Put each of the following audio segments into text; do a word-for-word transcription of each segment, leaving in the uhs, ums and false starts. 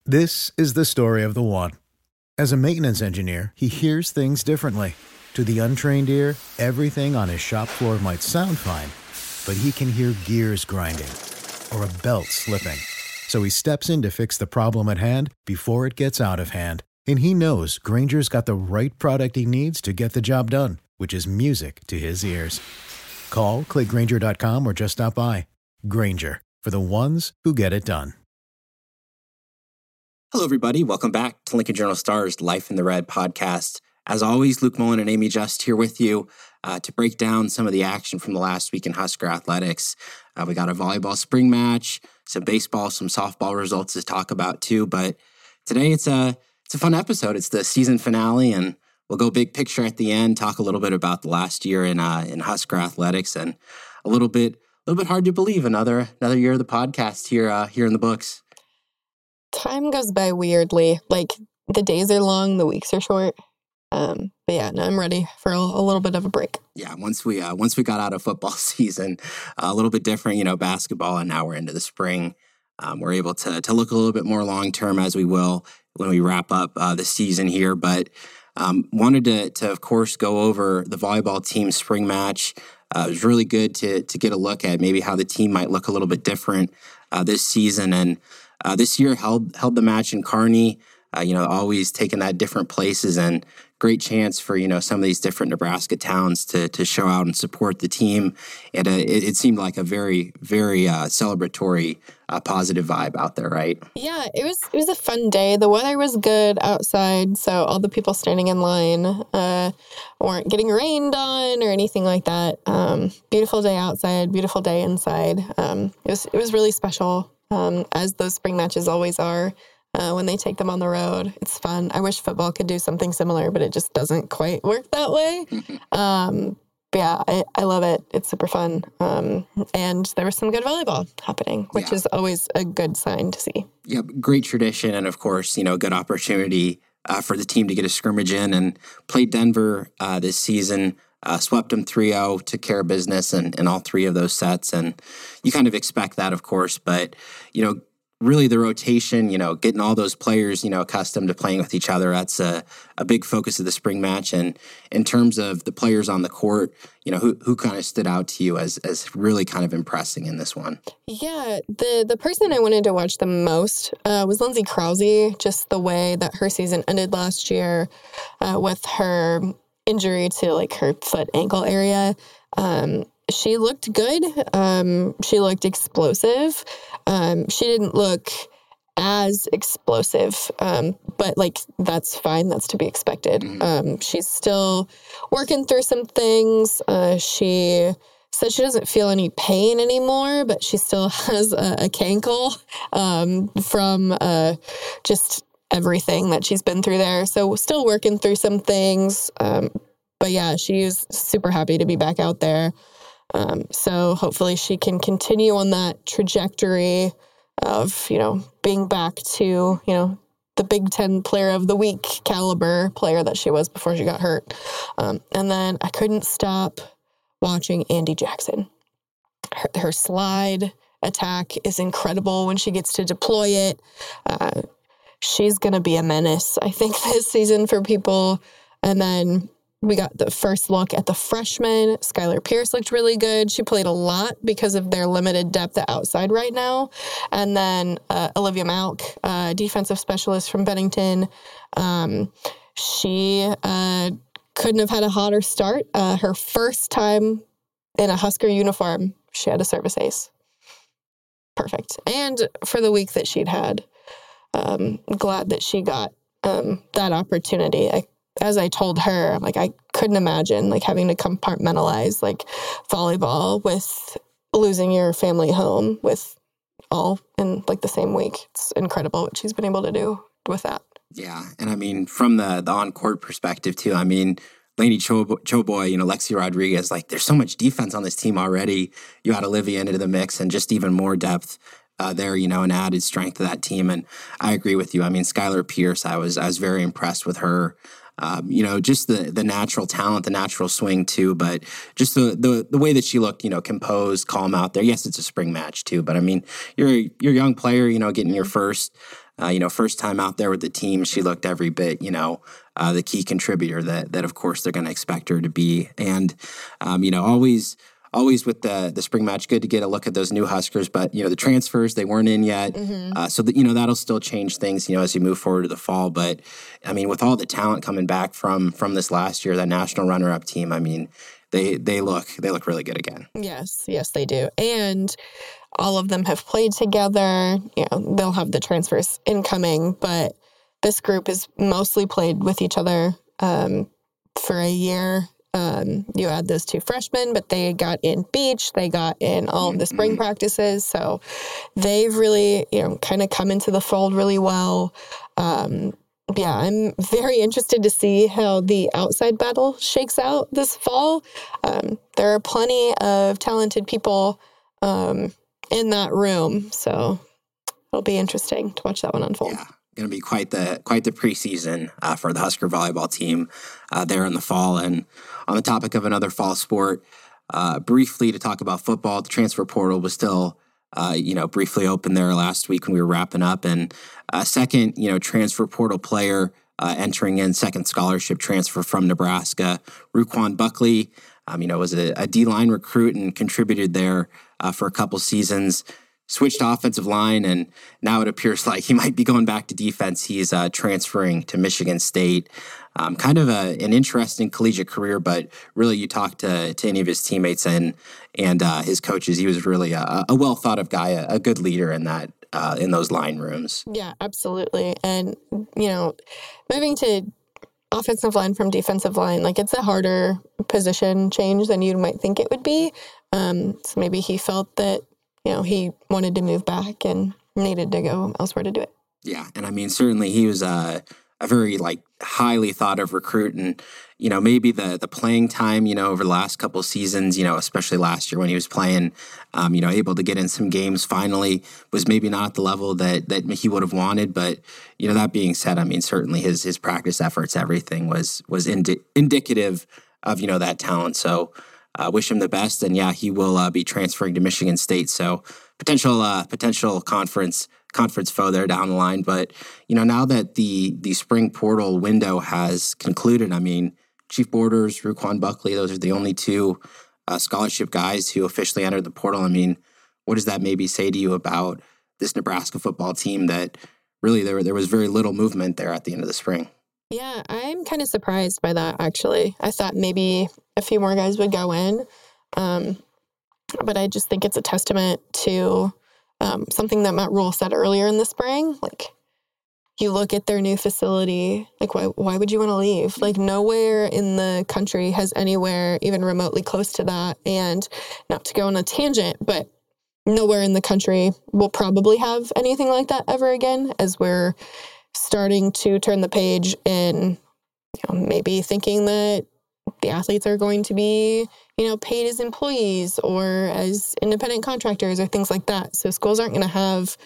This is the story of the one. As a maintenance engineer, he hears things differently. To the untrained ear, everything on his shop floor might sound fine, but he can hear gears grinding or a belt slipping. So he steps in to fix the problem at hand before it gets out of hand. And he knows Grainger's got the right product he needs to get the job done, which is music to his ears. Call, click Grainger dot com, or just stop by. Grainger, for the ones who get it done. Hello, everybody. Welcome back to Lincoln Journal-Star's Life in the Red podcast. As always, Luke Mullen and Amy Just here with you uh, to break down some of the action from the last week in Husker athletics. Uh, we got a volleyball spring match, some baseball, some softball results to talk about too. But today it's a it's a fun episode. It's the season finale, and we'll go big picture at the end. Talk a little bit about the last year in uh, in Husker athletics, and a little bit a little bit hard to believe another another year of the podcast here uh, here in the books. Time goes by weirdly. Like, the days are long, the weeks are short. Um, but yeah, no, I'm ready for a, a little bit of a break. Yeah, once we uh, once we got out of football season, uh, a little bit different, you know, basketball, and now we're into the spring. Um, we're able to to look a little bit more long term, as we will when we wrap up uh, the season here. But um, wanted to to of course go over the volleyball team spring match. Uh, it was really good to to get a look at maybe how the team might look a little bit different uh, this season. And Uh, this year held held the match in Kearney, uh, you know, always taking that different places, and great chance for, you know, some of these different Nebraska towns to to show out and support the team. And uh, it, it seemed like a very, very uh, celebratory, uh, positive vibe out there, right? Yeah, it was it was a fun day. The weather was good outside, so all the people standing in line uh, weren't getting rained on or anything like that. Um, beautiful day outside, beautiful day inside. Um, it was it was really special. Um, as those spring matches always are, uh, when they take them on the road. It's fun. I wish football could do something similar, but it just doesn't quite work that way. Um, but yeah, I, I love it. It's super fun. Um, and there was some good volleyball happening, which yeah. is always a good sign to see. Yeah, great tradition. And of course, you know, good opportunity uh, for the team to get a scrimmage in, and played Denver uh, this season. Uh, swept them three oh, took care of business in, in all three of those sets. And you kind of expect that, of course. But, you know, really the rotation, you know, getting all those players, you know, accustomed to playing with each other, that's a, a big focus of the spring match. And in terms of the players on the court, you know, who who kind of stood out to you as as really kind of impressing in this one? Yeah, the, the person I wanted to watch the most uh, was Lindsay Krause, just the way that her season ended last year uh, with her injury to like her foot ankle area. Um, she looked good. Um, she looked explosive. Um, she didn't look as explosive, um, but like that's fine. That's to be expected. Um, she's still working through some things. Uh, she said she doesn't feel any pain anymore, but she still has a, a cankle um, from uh, just everything that she's been through there. So still working through some things. Um, but yeah, she's super happy to be back out there. Um, so hopefully she can continue on that trajectory of, you know, being back to, you know, the Big Ten player of the week caliber player that she was before she got hurt. Um, and then I couldn't stop watching Andy Jackson. Her, her slide attack is incredible when she gets to deploy it. Uh, She's going to be a menace, I think, this season for people. And then we got the first look at the freshman. Skylar Pierce looked really good. She played a lot because of their limited depth at outside right now. And then uh, Olivia Malk, uh, defensive specialist from Bennington. Um, she uh, couldn't have had a hotter start. Uh, her first time in a Husker uniform, she had a service ace. Perfect. And for the week that she'd had. Um, glad that she got um, that opportunity. I, as I told her, I'm like, I couldn't imagine like having to compartmentalize like volleyball with losing your family home with all in like the same week. It's incredible what she's been able to do with that. Yeah, and I mean, from the the on court perspective too. I mean, Lainey Choboy, you know, Lexi Rodriguez. Like, there's so much defense on this team already. You add Olivia into the mix, and just even more depth. Uh, there, you know, an added strength to that team. And I agree with you. I mean, Skylar Pierce, I was I was very impressed with her. Um, you know, just the the natural talent, the natural swing too, but just the, the the way that she looked, you know, composed, calm out there. Yes, it's a spring match too, but I mean, you're you're a young player, you know, getting your first Uh, you know, first time out there with the team, she looked every bit, you know, uh, the key contributor that, that of course, they're going to expect her to be. And, um, you know, always, always with the the spring match, good to get a look at those new Huskers. But, you know, the transfers, they weren't in yet. Mm-hmm. Uh, so, that, you know, that'll still change things, you know, as you move forward to the fall. But, I mean, with all the talent coming back from from this last year, that national runner-up team, I mean, they they look they look really good again. Yes, yes, they do. And all of them have played together. You know, they'll have the transfers incoming, but this group has mostly played with each other um, for a year. Um, you add those two freshmen, but they got in beach, they got in all of the spring mm-hmm. practices. So they've really, you know, kind of come into the fold really well. Um, yeah, I'm very interested to see how the outside battle shakes out this fall. Um, there are plenty of talented people um, in that room. So it'll be interesting to watch that one unfold. Yeah. Going to be quite the quite the preseason uh, for the Husker volleyball team uh, there in the fall. And on the topic of another fall sport, uh, briefly to talk about football, the transfer portal was still, uh, you know, briefly open there last week when we were wrapping up. And a second, you know, transfer portal player uh, entering in, second scholarship transfer from Nebraska, Ruquan Buckley, um, you know, was a, a D-line recruit and contributed there uh, for a couple seasons. Switched to offensive line, and now it appears like he might be going back to defense. He's uh, transferring to Michigan State. Um, kind of a, an interesting collegiate career, but really you talk to, to any of his teammates and and uh, his coaches, he was really a, a well thought of guy, a, a good leader in that uh, in those line rooms. Yeah, absolutely. And you know, moving to offensive line from defensive line, like it's a harder position change than you might think it would be. Um, so maybe he felt that, you know, he wanted to move back and needed to go elsewhere to do it. Yeah. And I mean, certainly he was a, a very like highly thought of recruit, and, you know, maybe the, the playing time, you know, over the last couple of seasons, you know, especially last year when he was playing, um, you know, able to get in some games finally was maybe not the level that, that he would have wanted. But, you know, that being said, I mean, certainly his, his practice efforts, everything was, was indi- indicative of, you know, that talent. So, Uh, wish him the best, and yeah, he will uh, be transferring to Michigan State. So potential, uh, potential conference conference foe there down the line. But you know, now that the the spring portal window has concluded, I mean, Chief Borders, Ruquan Buckley, those are the only two uh, scholarship guys who officially entered the portal. I mean, what does that maybe say to you about this Nebraska football team that really there there was very little movement there at the end of the spring? Yeah, I'm kind of surprised by that, actually. I thought maybe a few more guys would go in, um, but I just think it's a testament to um, something that Matt Rule said earlier in the spring. Like, you look at their new facility, like, why, why would you want to leave? Like, nowhere in the country has anywhere even remotely close to that. And not to go on a tangent, but nowhere in the country will probably have anything like that ever again, as we're starting to turn the page and, you know, maybe thinking that the athletes are going to be, you know, paid as employees or as independent contractors or things like that. So schools aren't going to have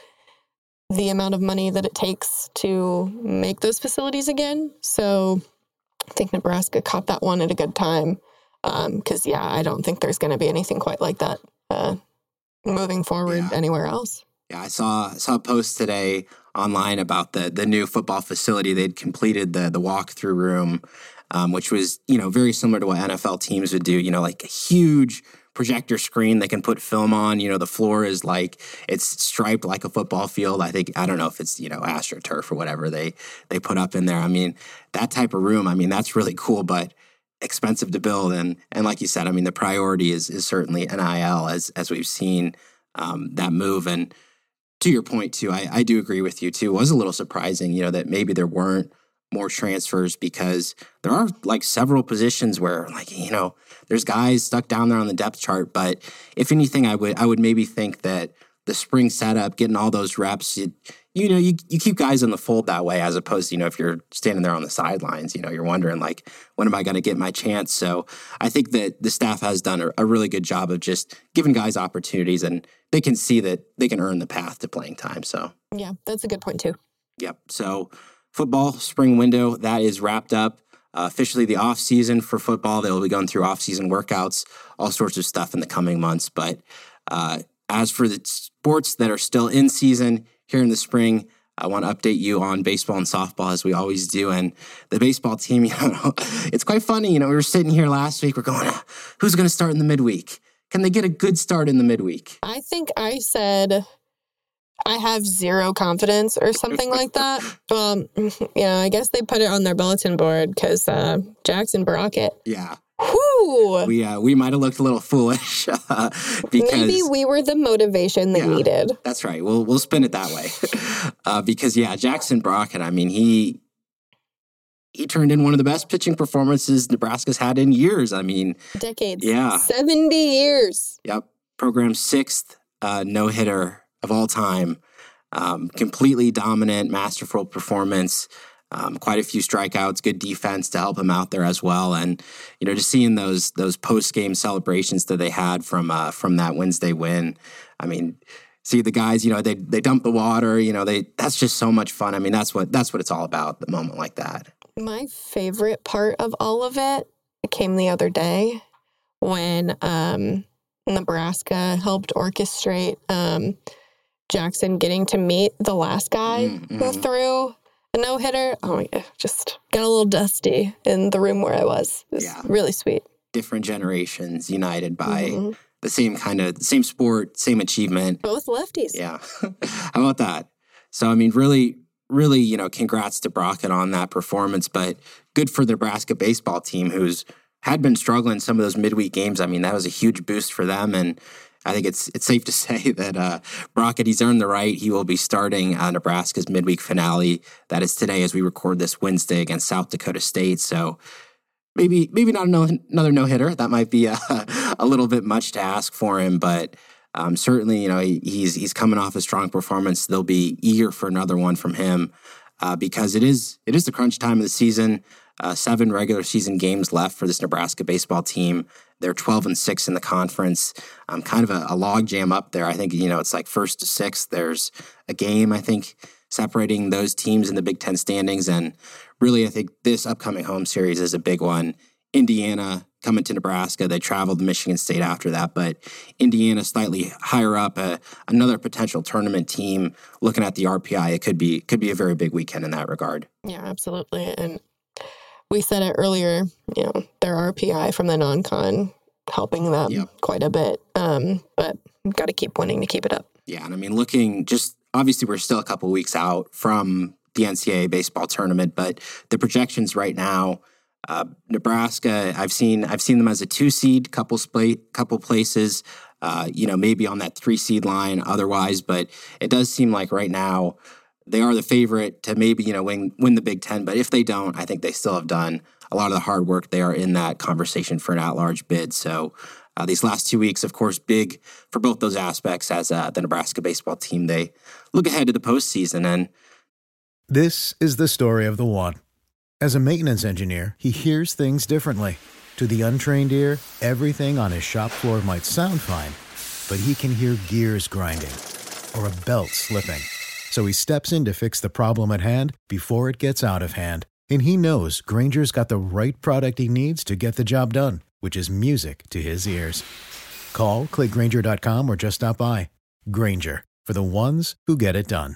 the amount of money that it takes to make those facilities again. So I think Nebraska caught that one at a good time. Um, 'cause yeah, I don't think there's going to be anything quite like that uh, moving forward yeah. anywhere else. Yeah, I saw saw a post today online about the the new football facility. They'd completed the the walkthrough room, um, which was, you know, very similar to what N F L teams would do. You know, like a huge projector screen they can put film on. You know, the floor is like, it's striped like a football field. I think, I don't know if it's, you know, AstroTurf or whatever they they put up in there. I mean, that type of room, I mean, that's really cool, but expensive to build. And and like you said, I mean, the priority is is certainly N I L as as we've seen um, that move. And to your point, too, I, I do agree with you, too. It was a little surprising, you know, that maybe there weren't more transfers, because there are, like, several positions where, like, you know, there's guys stuck down there on the depth chart. But if anything, I would I would maybe think that the spring setup, getting all those reps, it, you know, you, you keep guys in the fold that way, as opposed to, you know, if you're standing there on the sidelines, you know, you're wondering, like, when am I going to get my chance? So I think that the staff has done a, a really good job of just giving guys opportunities, and they can see that they can earn the path to playing time. So yeah, that's a good point too. Yep. So football spring window, that is wrapped up. Uh, officially the off season for football. They'll be going through off season workouts, all sorts of stuff in the coming months. But uh, as for the sports that are still in season here in the spring, I want to update you on baseball and softball as we always do. And the baseball team, you know, it's quite funny. You know, we were sitting here last week. We're going, who's going to start in the midweek? Can they get a good start in the midweek? I think I said I have zero confidence or something like that. Um, yeah, I guess they put it on their bulletin board because uh, Jackson Brockett. Yeah. Whew. We uh, we might have looked a little foolish uh, because maybe we were the motivation they yeah, needed. That's right. We'll we'll spin it that way uh, because yeah, Jackson Brockett. I mean, he he turned in one of the best pitching performances Nebraska's had in years. I mean, decades. Yeah, seventy years. Yep, program sixth uh, no hitter of all time. Um, completely dominant, masterful performance. Um, quite a few strikeouts, good defense to help him out there as well, and you know, just seeing those those post game celebrations that they had from uh, from that Wednesday win. I mean, see the guys, you know, they they dump the water, you know, they that's just so much fun. I mean, that's what that's what it's all about. The moment like that. My favorite part of all of it came the other day when um, Nebraska helped orchestrate um, Jackson getting to meet the last guy mm-hmm. who threw a no-hitter. Oh, my God. Just got a little dusty in the room where I was. It was yeah. really sweet. Different generations united by mm-hmm. the same kind of, same sport, same achievement. Both lefties. Yeah. How about that? So, I mean, really, really, you know, congrats to Brockett on that performance, but good for the Nebraska baseball team who's had been struggling some of those midweek games. I mean, that was a huge boost for them, and I think it's it's safe to say that uh, Brockett, he's earned the right. He will be starting uh, Nebraska's midweek finale. That is today as we record this Wednesday against South Dakota State. So maybe maybe not another no-hitter. That might be a, a little bit much to ask for him, but um, certainly, you know, he, he's he's coming off a strong performance. They'll be eager for another one from him uh, because it is it is the crunch time of the season. Uh, seven regular season games left for this Nebraska baseball team. They're twelve and six in the conference. Um, kind of a, a log jam up there. I think, you know, it's like first to sixth. There's a game, I think, separating those teams in the Big Ten standings. And really, I think this upcoming home series is a big one. Indiana coming to Nebraska. They traveled to Michigan State after that, but Indiana slightly higher up, uh, another potential tournament team. Looking at the R P I, it could be could be a very big weekend in that regard. Yeah, absolutely. And we said it earlier, you know, their R P I from the non-con helping them yep. quite a bit. Um, but we've got to keep winning to keep it up. Yeah, and I mean, looking just, obviously we're still a couple of weeks out from the N C double A baseball tournament, but the projections right now, uh, Nebraska, I've seen I've seen them as a two-seed, couple, split, couple places, uh, you know, maybe on that three-seed line otherwise, but it does seem like right now, they are the favorite to maybe, you know, win win the Big Ten. But if they don't, I think they still have done a lot of the hard work. They are in that conversation for an at-large bid. So uh, these last two weeks, of course, big for both those aspects as uh, the Nebraska baseball team. They look ahead to the postseason. And this is the story of the one. As a maintenance engineer, he hears things differently. To the untrained ear, everything on his shop floor might sound fine, but he can hear gears grinding or a belt slipping. So he steps in to fix the problem at hand before it gets out of hand. And he knows Grainger's got the right product he needs to get the job done, which is music to his ears. Call, click Grainger dot com, or just stop by. Grainger, for the ones who get it done.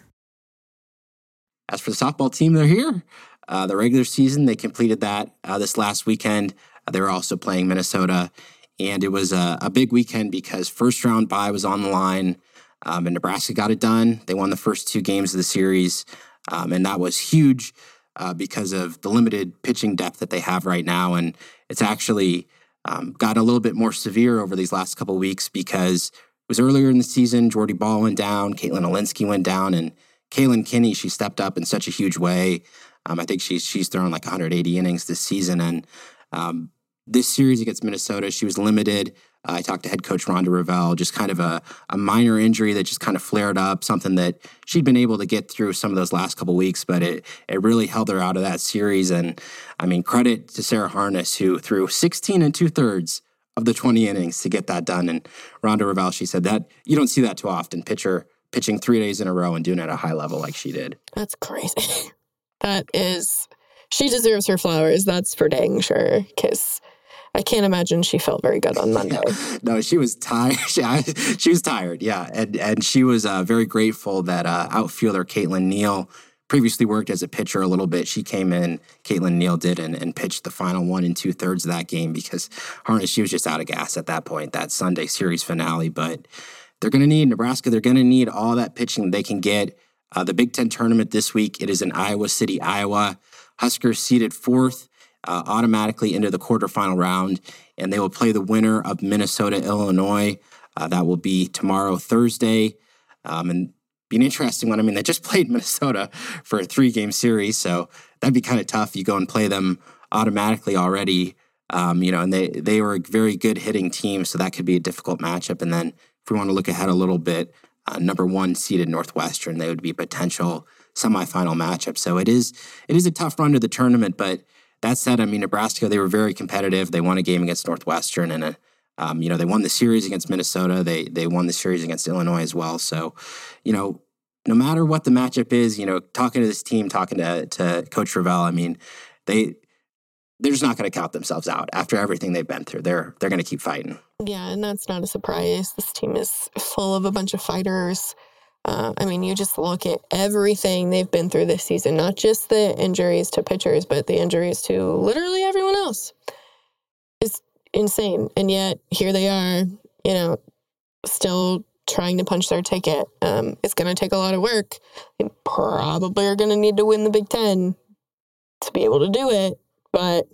As for the softball team, they're here. Uh, the regular season, they completed that uh, this last weekend. Uh, they were also playing Minnesota. And it was a, a big weekend because first round bye was on the line. Um, and Nebraska got it done. They won the first two games of the series, um, and that was huge uh, because of the limited pitching depth that they have right now. And it's actually um, got a little bit more severe over these last couple of weeks because it was earlier in the season. Jordy Ball went down, Caitlin Olinsky went down, and Kaylin Kinney, she stepped up in such a huge way. Um, I think she's she's thrown like one hundred eighty innings this season, and um, this series against Minnesota, she was limited. Uh, I talked to head coach Rhonda Revelle, just kind of a, a minor injury that just kind of flared up, something that she'd been able to get through some of those last couple weeks, but it it really held her out of that series. And I mean, credit to Sarah Harness, who threw sixteen and two thirds of the twenty innings to get that done. And Rhonda Revelle, she said that you don't see that too often, pitcher pitching three days in a row and doing it at a high level like she did. That's crazy. That is, she deserves her flowers. That's for dang sure. Because I can't imagine she felt very good on Monday. Yeah. No, she was tired. She, she was tired, yeah. And and she was uh, very grateful that uh, outfielder Caitlin Neal previously worked as a pitcher a little bit. She came in, Caitlin Neal did, and, and pitched the final one and two-thirds of that game because Harness, she was just out of gas at that point, that Sunday series finale. But they're going to need, Nebraska, they're going to need all that pitching they can get. Uh, the Big Ten tournament this week, it is in Iowa City, Iowa. Huskers seeded fourth. Uh, automatically into the quarterfinal round, and they will play the winner of Minnesota, Illinois. Uh, that will be tomorrow, Thursday, um, and be an interesting one. I mean, they just played Minnesota for a three-game series, so that'd be kind of tough. You go and play them automatically already, um, you know, and they, they were a very good hitting team, so that could be a difficult matchup. And then if we want to look ahead a little bit, uh, number one seeded Northwestern, they would be a potential semifinal matchup. So it is it is a tough run to the tournament, but that said, I mean, Nebraska, they were very competitive. They won a game against Northwestern, and, a, um, you know, they won the series against Minnesota. They they won the series against Illinois as well. So, you know, no matter what the matchup is, you know, talking to this team, talking to, to Coach Ravel, I mean, they, they're just not going to count themselves out after everything they've been through. They're, they're going to keep fighting. Yeah, and that's not a surprise. This team is full of a bunch of fighters. Uh, I mean, you just look at everything they've been through this season, not just the injuries to pitchers, but the injuries to literally everyone else. It's insane. And yet here they are, you know, still trying to punch their ticket. Um, it's going to take a lot of work. They probably are going to need to win the Big Ten to be able to do it, but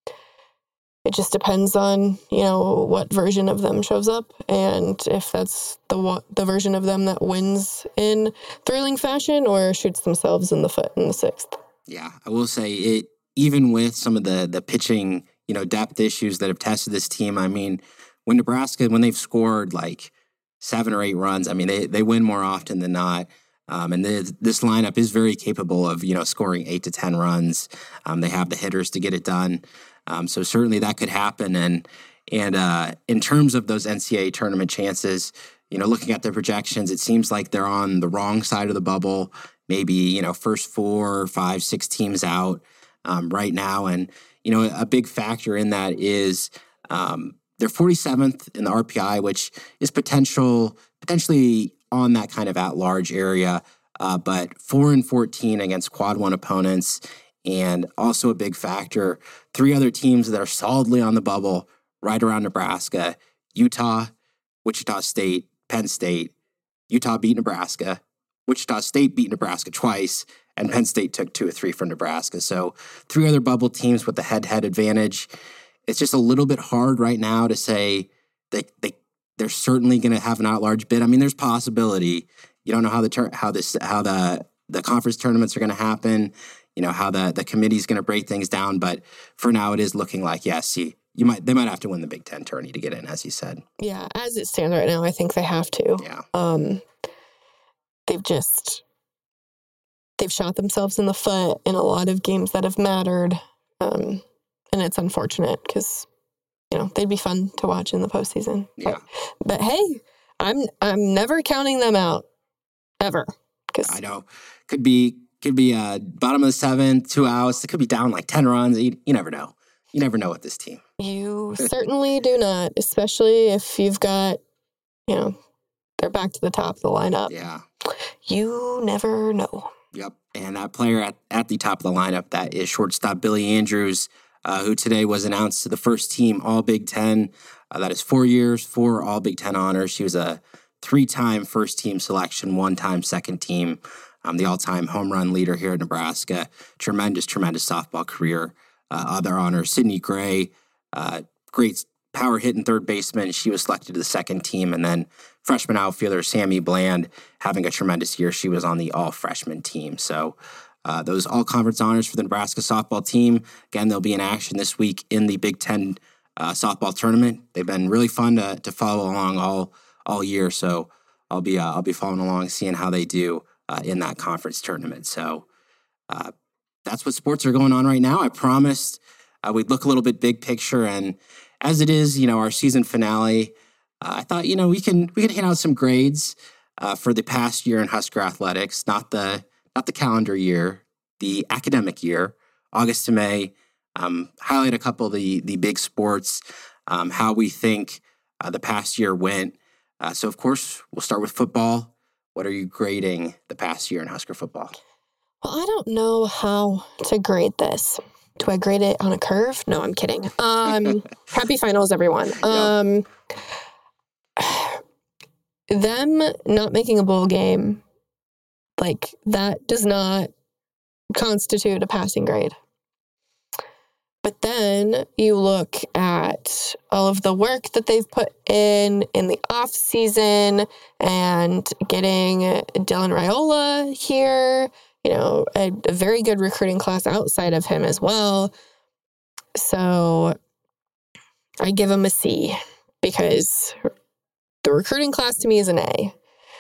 it just depends on, you know, what version of them shows up, and if that's the the version of them that wins in thrilling fashion or shoots themselves in the foot in the sixth. Yeah, I will say it. Even with some of the the pitching, you know, depth issues that have tested this team. I mean, when Nebraska, when they've scored like seven or eight runs, I mean, they they win more often than not. Um, and the, this lineup is very capable of, you know, scoring eight to ten runs. Um, they have the hitters to get it done. Um, so certainly that could happen. And and uh, in terms of those N C double A tournament chances, you know, looking at their projections, it seems like they're on the wrong side of the bubble. Maybe, you know, first four, five, six teams out um, right now. And, you know, a big factor in that is um, they're forty-seventh in the R P I, which is potential potentially on that kind of at-large area, uh, but four and fourteen against quad one opponents. And also a big factor, three other teams that are solidly on the bubble right around Nebraska: Utah, Wichita State, Penn State. Utah beat Nebraska. Wichita State beat Nebraska twice, and Penn State took two or three from Nebraska. So three other bubble teams with the head-to-head advantage. It's just a little bit hard right now to say they, they, they're certainly going to have an at-large bid. I mean, there's possibility. You don't know how the tur- how this how the the conference tournaments are going to happen. You know, how the, the committee's going to break things down. But for now, it is looking like, yes, see, you might they might have to win the Big Ten tourney to get in, as you said. Yeah, as it stands right now, I think they have to. Yeah. Um, they've just, they've shot themselves in the foot in a lot of games that have mattered. Um, and it's unfortunate because, you know, they'd be fun to watch in the postseason. Yeah. But, but hey, I'm I'm never counting them out, ever. Cause I know. Could be... Could be uh, bottom of the seventh, two outs. It could be down like ten runs. You, you never know. You never know with this team. You certainly do not, especially if you've got, you know, they're back to the top of the lineup. Yeah. You never know. Yep. And that player at, at the top of the lineup, that is shortstop Billy Andrews, uh, who today was announced to the first team All Big Ten. Uh, that is four years, four All Big Ten honors. She was a three-time first team selection, one-time second team. Um, the all-time home run leader here at Nebraska. Tremendous, tremendous softball career. Uh, other honors, Sydney Gray, uh, great power hitting third baseman. She was selected to the second team. And then freshman outfielder Sammy Bland having a tremendous year. She was on the all-freshman team. So uh, those all-conference honors for the Nebraska softball team. Again, they'll be in action this week in the Big Ten uh, softball tournament. They've been really fun to, to follow along all all year. So I'll be uh, I'll be following along, seeing how they do Uh, in that conference tournament. So uh, that's what sports are going on right now. I promised uh, we'd look a little bit big picture, and as it is, you know, our season finale, uh, I thought, you know, we can we can hand out some grades uh, for the past year in Husker athletics, not the not the calendar year, the academic year, August to May. um, highlight a couple of the, the big sports, um, how we think uh, the past year went. Uh, so, of course, we'll start with football. What are you grading the past year in Husker football? Well, I don't know how to grade this. Do I grade it on a curve? No, I'm kidding. Um, happy finals, everyone. Um, them not making a bowl game, like, that does not constitute a passing grade. But then you look at all of the work that they've put in in the off season and getting Dylan Raiola here, you know, a, a very good recruiting class outside of him as well. So I give him a C because the recruiting class to me is an A.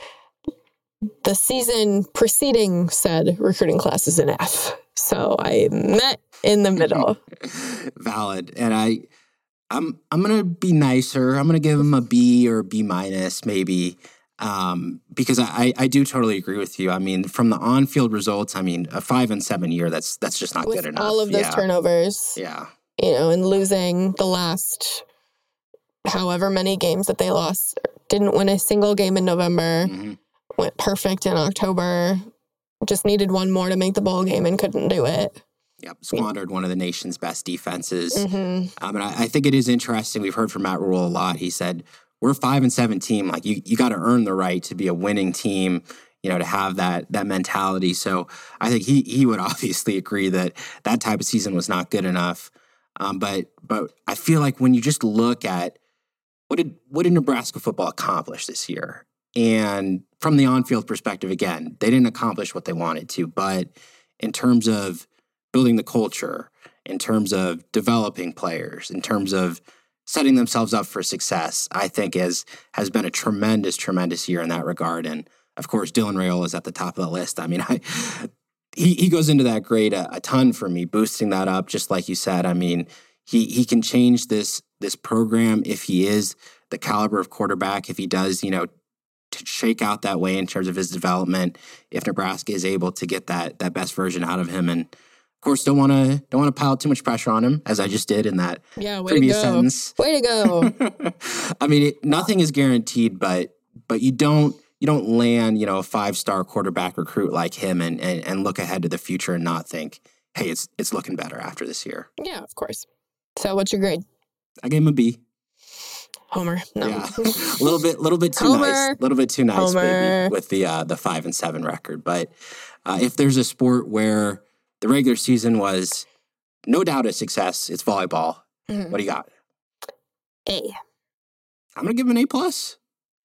The season preceding said recruiting class is an F. So I met in the middle. Valid. And I, I'm I'm gonna be nicer. I'm gonna give him a B or a B minus maybe, um, because I, I do totally agree with you. I mean, from the on-field results, I mean, a five and seven year that's that's just not With good enough. All of those yeah. turnovers, yeah, you know, and losing the last however many games that they lost, didn't win a single game in November. Mm-hmm. Went perfect in October. Just needed one more to make the bowl game and couldn't do it. Yep, squandered one of the nation's best defenses. Mm-hmm. Um, and I, I think it is interesting. We've heard from Matt Rule a lot. He said, we're a five and seven team. Like, you, you got to earn the right to be a winning team, you know, to have that that mentality. So I think he he would obviously agree that that type of season was not good enough. Um, but but I feel like when you just look at what did what did Nebraska football accomplish this year? And from the on-field perspective, again, they didn't accomplish what they wanted to. But in terms of building the culture, in terms of developing players, in terms of setting themselves up for success, I think is has been a tremendous, tremendous year in that regard. And of course, Dylan Raiola is at the top of the list. I mean, I, he he goes into that grade a, a ton for me, boosting that up, just like you said. I mean, he he can change this this program if he is the caliber of quarterback, if he does, you know, to shake out that way in terms of his development, if Nebraska is able to get that that best version out of him. And of course, don't want to don't want to pile too much pressure on him, as I just did in that yeah, way previous to go. sentence. Way to go. I mean, it, nothing is guaranteed, but but you don't you don't land, you know, a five-star quarterback recruit like him and, and and look ahead to the future and not think, hey, it's it's looking better after this year. Yeah, of course. So what's your grade? I gave him a B. Homer. No. Yeah, a little bit, little bit too Homer. nice, a little bit too nice, Homer. maybe, with the uh, the five and seven record. But uh, if there's a sport where the regular season was no doubt a success, it's volleyball. Mm-hmm. What do you got? A. I'm gonna give them an A plus.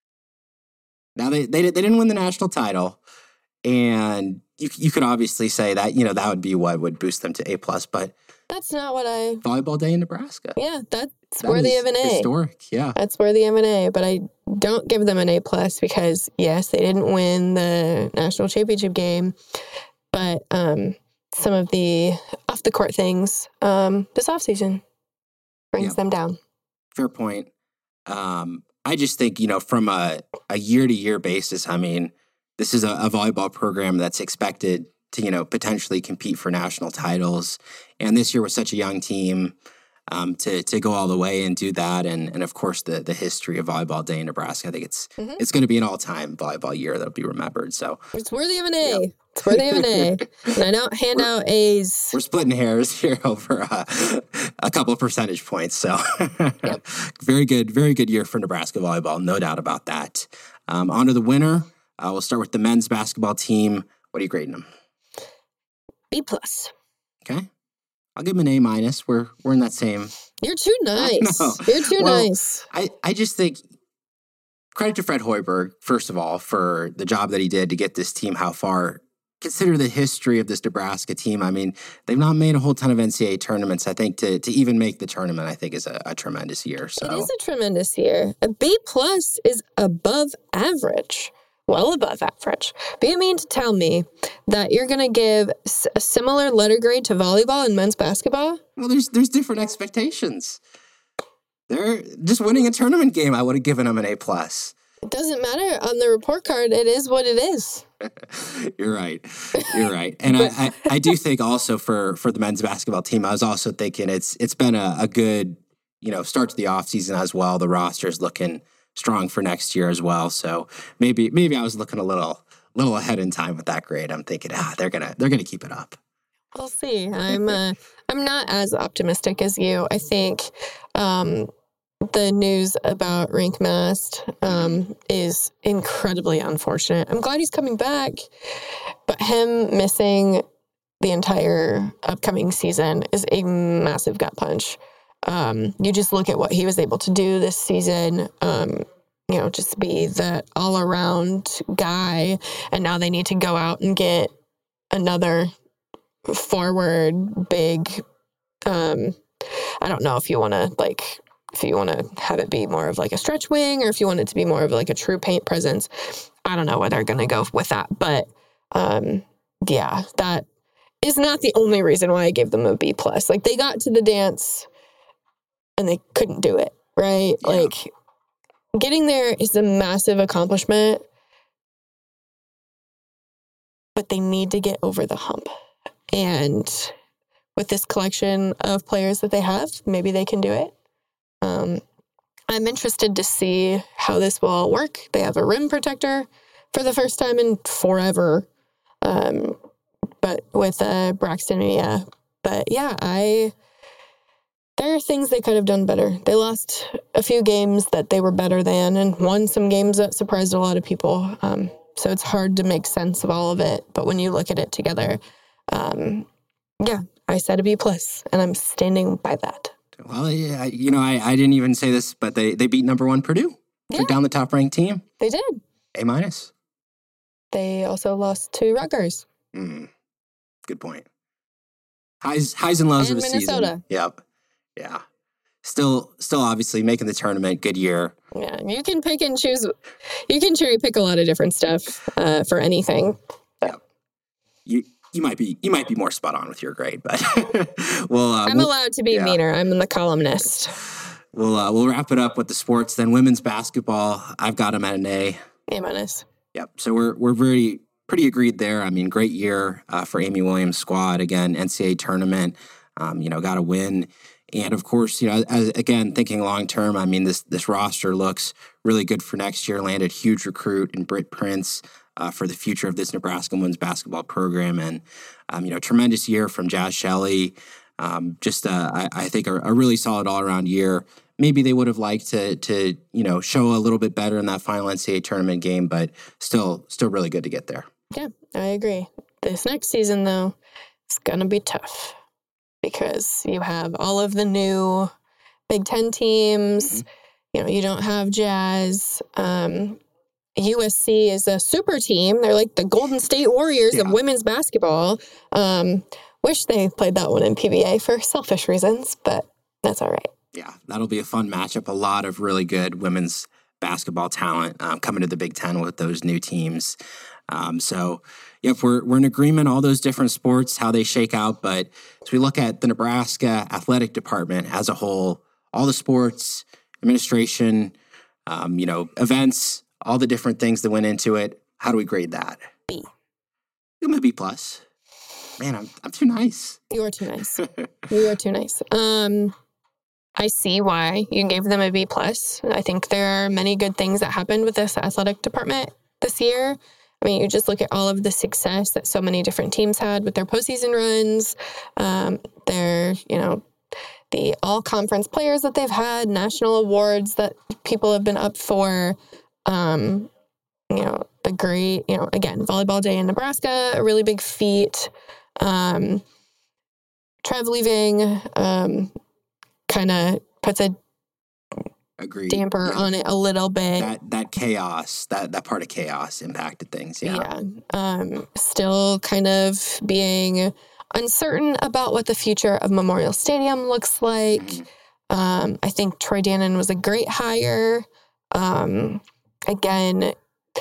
Now they they they didn't win the national title, and you you could obviously say that, you know, that would be what would boost them to A plus, but That's not what I. volleyball day in Nebraska. Yeah, that's That worthy is of an A. Historic, yeah. That's worthy of an A, but I don't give them an A plus because yes, they didn't win the national championship game, but um, some of the off the court things um, this offseason brings Yep. them down. Fair point. Um, I just think, you know, from a, a year-to-year basis, I mean, this is a, a volleyball program that's expected to, you know, potentially compete for national titles. And this year was such a young team um, to to go all the way and do that. And, and of course, the the history of Volleyball Day in Nebraska. I think it's Mhm. it's going to be an all-time volleyball year that'll be remembered. So It's worthy of an A. It's worthy of an A. And I don't hand out A's. we're splitting hairs here over uh, a couple of percentage points. So very good, very good year for Nebraska volleyball. No doubt about that. Um, on to the winner. Uh, we'll start with the men's basketball team. What are you grading them? B plus. Okay. I'll give them an A minus. We're we're in that same. You're too nice. know. You're too Well, nice. I, I just think credit to Fred Hoiberg, first of all, for the job that he did to get this team how far. Consider the history of this Nebraska team. I mean, they've not made a whole ton of N C double A tournaments. I think to to even make the tournament, I think is a, a tremendous year. So It is a tremendous year. A B plus is above average. Well above average. But you mean to tell me that you're going to give s- a similar letter grade to volleyball and men's basketball? well, there's there's different expectations. They're just winning a tournament game. I would have given them an A plus. It doesn't matter on the report card. It is what it is. You're right. You're right. And I, I, I do think also for, for the men's basketball team, I was also thinking it's it's been a, a good, you know, start to the offseason as well. The roster's looking strong for next year as well. So maybe maybe I was looking a little little ahead in time with that grade. I'm thinking, ah, they're gonna they're gonna keep it up. We'll see. I'm uh, I'm not as optimistic as you. I think um, the news about Rink Mast um, is incredibly unfortunate. I'm glad he's coming back, but him missing the entire upcoming season is a massive gut punch. Um, you just look at what he was able to do this season, um, you know, just be the all-around guy, and now they need to go out and get another forward big, um, I don't know if you want to, like, if you want to have it be more of like a stretch wing or if you want it to be more of like a true paint presence. I don't know where they're going to go with that. But um, yeah, that is not the only reason why I gave them a B plus. Like, they got to the dance and they couldn't do it, right? Yeah. Like, getting there is a massive accomplishment, but they need to get over the hump. And with this collection of players that they have, maybe they can do it. Um, I'm interested to see how this will all work. They have a rim protector for the first time in forever, um, but with uh, Braxton, yeah. But yeah, I there are things they could have done better. They lost a few games that they were better than and won some games that surprised a lot of people. Um, so it's hard to make sense of all of it. But when you look at it together, um, yeah, I said a B plus, and I'm standing by that. Well, yeah, you know, I, I didn't even say this, but they, they beat number one Purdue. Yeah. They're down the top ranked team. They did. A minus. They also lost to Rutgers. Mm, good point. Highs, highs and lows and of the Minnesota. season. Yep. Yeah. Still, still obviously making the tournament. Good year. Yeah, you can pick and choose. You can cherry pick a lot of different stuff uh, for anything. Yep. You. You might be you might be more spot on with your grade, but well, uh, I'm we'll, allowed to be yeah. meaner. I'm the columnist. We'll uh, we'll wrap it up with the sports. Then women's basketball, I've got them at an A. A minus. Yep. So we're we're very pretty agreed there. I mean, great year uh, for Amy Williams' squad. Again, N C double A tournament. Um, you know, got a win, and of course, you know, as, again thinking long term. I mean, this this roster looks really good for next year. Landed huge recruit in Britt Prince. Uh, for the future of this Nebraska women's basketball program. And, um, you know, tremendous year from Jazz Shelley. Um, just, uh, I, I think, a, a really solid all-around year. Maybe they would have liked to, to, you know, show a little bit better in that final N C double A tournament game, but still, still really good to get there. Yeah, I agree. This next season, though, it's going to be tough because you have all of the new Big Ten teams. Mm-hmm. You know, you don't have Jazz. Um U S C is a super team. They're like the Golden State Warriors yeah. of women's basketball. Um, wish they played that one in P B A for selfish reasons, but that's all right. Yeah, that'll be a fun matchup. A lot of really good women's basketball talent um, coming to the Big Ten with those new teams. Um, so, yep, we're we're in agreement. All those different sports, how they shake out. But as we look at the Nebraska athletic department as a whole, all the sports, administration, um, you know, events. All the different things that went into it. How do we grade that? B. Give me a B plus. Man, I'm I'm too nice. You are too nice. You are too nice. Um, I see why you gave them a B plus. I think there are many good things that happened with this athletic department this year. I mean, you just look at all of the success that so many different teams had with their postseason runs. Um, their, you know, the all-conference players that they've had, national awards that people have been up for. Um, you know, the great, you know, again, volleyball day in Nebraska, a really big feat. Um, Trev leaving, um, kind of puts a Agreed. damper yeah. on it a little bit. That that chaos, that that part of chaos impacted things. Yeah. Yeah. Um, still kind of being uncertain about what the future of Memorial Stadium looks like. Mm-hmm. Um, I think Troy Dannon was a great hire. Um, Again,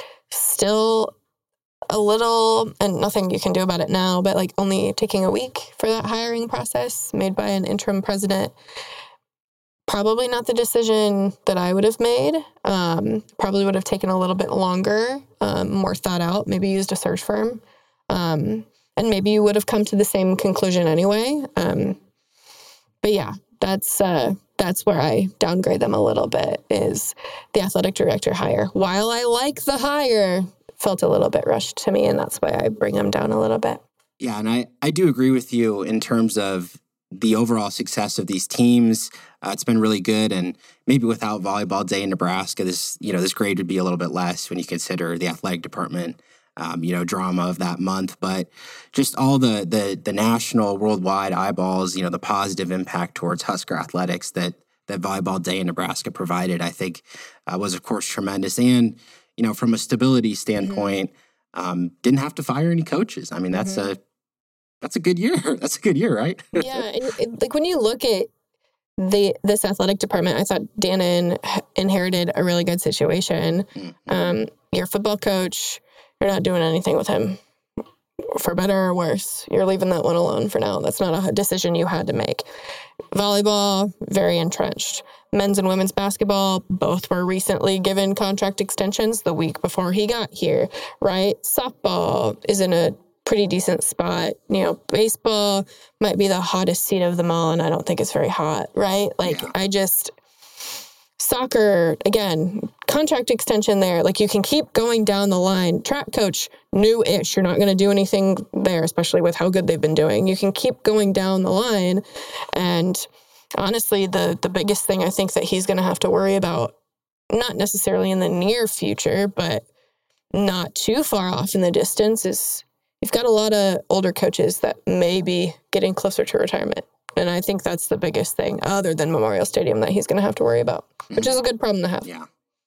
still a little, and nothing you can do about it now, but like only taking a week for that hiring process made by an interim president. Probably not the decision that I would have made. Um, probably would have taken a little bit longer, um, more thought out, maybe used a search firm. Um, and maybe you would have come to the same conclusion anyway. Um, but yeah, that's uh, that's where I downgrade them a little bit, is the athletic director hire. While I like the hire, felt a little bit rushed to me, and that's why I bring them down a little bit. Yeah, and I, I do agree with you in terms of the overall success of these teams. Uh, it's been really good, and maybe without Volleyball Day in Nebraska, this you know this grade would be a little bit less when you consider the athletic department, um, you know, drama of that month. But just all the the the national, worldwide eyeballs, you know, the positive impact towards Husker athletics that that Volleyball Day in Nebraska provided, I think, uh, was of course tremendous. And you know, from a stability standpoint, mm-hmm. um, didn't have to fire any coaches. I mean, that's mm-hmm. a That's a good year. That's a good year, right? Yeah. And it, like when you look at the this athletic department, I thought Dannon inherited a really good situation. Mm-hmm. Um, your football coach, you're not doing anything with him, for better or worse. You're leaving that one alone for now. That's not a decision you had to make. Volleyball, very entrenched. Men's and women's basketball, both were recently given contract extensions the week before he got here, right? Softball is in a pretty decent spot. You know, baseball might be the hottest seat of them all, and I don't think it's very hot, right? Like, yeah. I just, soccer, again, contract extension there. Like, you can keep going down the line. Track coach, new-ish. You're not going to do anything there, especially with how good they've been doing. You can keep going down the line, and honestly, the the biggest thing I think that he's going to have to worry about, not necessarily in the near future, but not too far off in the distance, is you've got a lot of older coaches that may be getting closer to retirement. And I think that's the biggest thing, other than Memorial Stadium, that he's going to have to worry about, which mm-hmm. is a good problem to have. Yeah.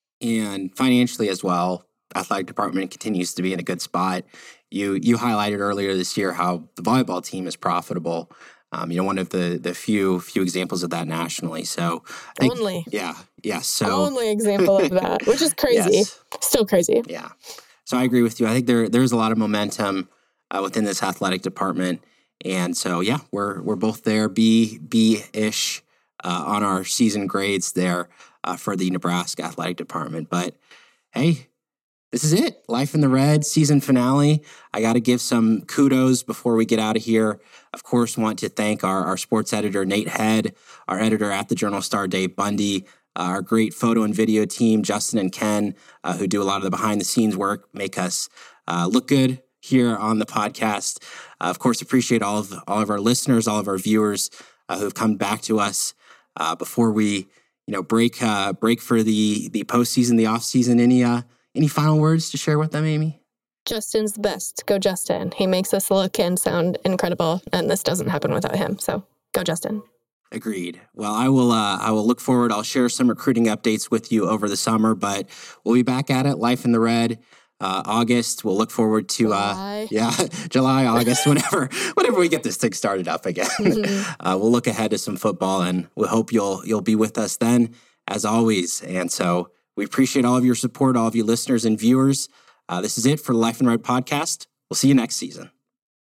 And financially as well, athletic department continues to be in a good spot. You you highlighted earlier this year how the volleyball team is profitable. Um, you know, one of the the few few examples of that nationally. So I think, only, yeah, yeah. So only example of that, which is crazy, yes. Still crazy. Yeah. So I agree with you. I think there there's a lot of momentum uh, within this athletic department, and so yeah, we're we're both there, B B ish uh, on our season grades there uh, for the Nebraska athletic department. But hey, this is it. Life in the Red season finale. I got to give some kudos before we get out of here. Of course, want to thank our, our sports editor, Nate Head, our editor at the Journal-Star, Dave Bundy, uh, our great photo and video team, Justin and Ken, uh, who do a lot of the behind-the-scenes work, make us uh, look good here on the podcast. Uh, of course, appreciate all of all of our listeners, all of our viewers uh, who have come back to us uh, before we, you know, break uh, break for the the postseason, the offseason. Any uh, any final words to share with them, Amy? Justin's the best. Go Justin. He makes us look and sound incredible, and this doesn't happen without him. So go Justin. Agreed. Well, I will uh, I will look forward. I'll share some recruiting updates with you over the summer, but we'll be back at it. Life in the Red, uh, August. We'll look forward to, uh, yeah, July, August, whenever whenever we get this thing started up again. Mm-hmm. uh, we'll look ahead to some football, and we hope you'll you'll be with us then, as always. And so we appreciate all of your support, all of you listeners and viewers. Uh, this is it for the Life in the Red podcast. We'll see you next season.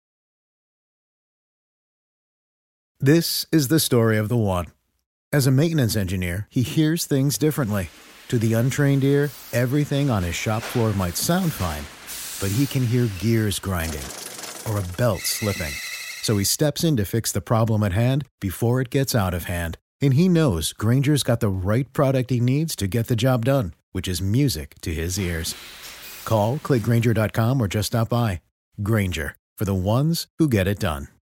This is the story of the one. As a maintenance engineer, he hears things differently. To the untrained ear, everything on his shop floor might sound fine, but he can hear gears grinding or a belt slipping. So he steps in to fix the problem at hand before it gets out of hand. And he knows Grainger's got the right product he needs to get the job done, which is music to his ears. Call, click Grainger dot com, or just stop by. Grainger, for the ones who get it done.